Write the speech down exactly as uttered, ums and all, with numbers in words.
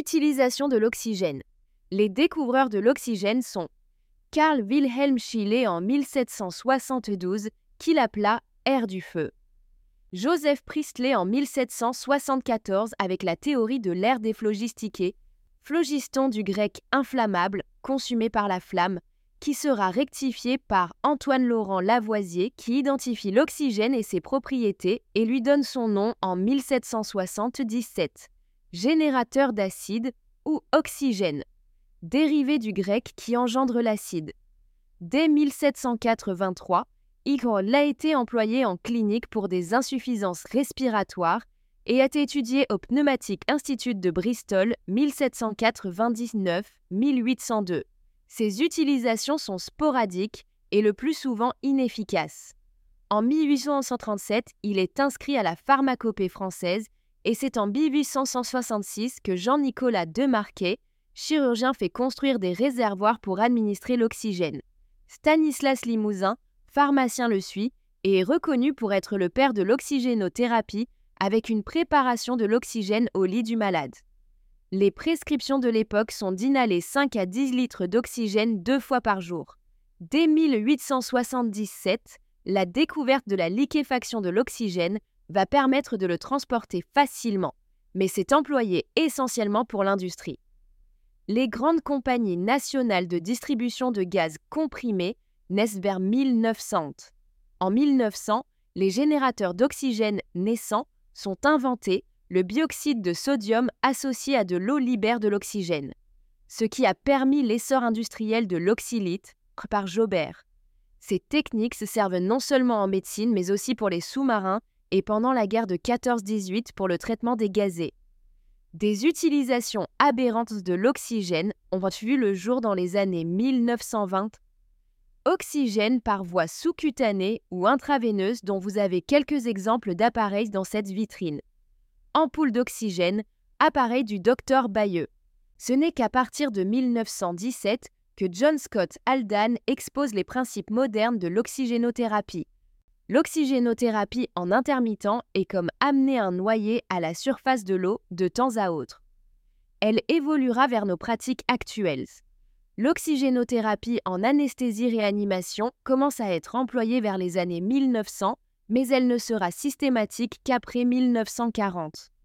Utilisation de l'oxygène. Les découvreurs de l'oxygène sont Carl Wilhelm Scheele en mille sept cent soixante-douze, qui l'appela air du feu. Joseph Priestley en mille sept cent soixante-quatorze avec la théorie de l'air déphlogistiqué, phlogiston du grec inflammable, consumé par la flamme, qui sera rectifié par Antoine-Laurent Lavoisier qui identifie l'oxygène et ses propriétés et lui donne son nom en mille sept cent soixante-dix-sept. Générateur d'acide ou oxygène, dérivé du grec qui engendre l'acide. Dès mille sept cent quatre-vingt-trois, Igor a été employé en clinique pour des insuffisances respiratoires et a été étudié au Pneumatic Institute de Bristol mille sept cent quatre-vingt-dix-neuf à mille huit cent deux. Ses utilisations sont sporadiques et le plus souvent inefficaces. En mille huit cent trente-sept, il est inscrit à la pharmacopée française et c'est en mille huit cent soixante-six que Jean-Nicolas Demarquet, chirurgien, fait construire des réservoirs pour administrer l'oxygène. Stanislas Limousin, pharmacien, le suit et est reconnu pour être le père de l'oxygénothérapie avec une préparation de l'oxygène au lit du malade. Les prescriptions de l'époque sont d'inhaler cinq à dix litres d'oxygène deux fois par jour. Dès mille huit cent soixante-dix-sept, la découverte de la liquéfaction de l'oxygène va permettre de le transporter facilement, mais c'est employé essentiellement pour l'industrie. Les grandes compagnies nationales de distribution de gaz comprimés naissent vers mille neuf cents. En mille neuf cents, les générateurs d'oxygène naissants sont inventés, le bioxyde de sodium associé à de l'eau libère de l'oxygène, ce qui a permis l'essor industriel de l'oxylite par Jobert. Ces techniques se servent non seulement en médecine, mais aussi pour les sous-marins et pendant la guerre de quatorze dix-huit pour le traitement des gazés. Des utilisations aberrantes de l'oxygène ont vu le jour dans les années mille neuf cent vingt. Oxygène par voie sous-cutanée ou intraveineuse dont vous avez quelques exemples d'appareils dans cette vitrine. Ampoule d'oxygène, appareil du docteur Bayeux. Ce n'est qu'à partir de mille neuf cent dix-sept que John Scott Haldane expose les principes modernes de l'oxygénothérapie. L'oxygénothérapie en intermittent est comme amener un noyé à la surface de l'eau de temps à autre. Elle évoluera vers nos pratiques actuelles. L'oxygénothérapie en anesthésie-réanimation commence à être employée vers les années mille neuf cents, mais elle ne sera systématique qu'après mille neuf cent quarante.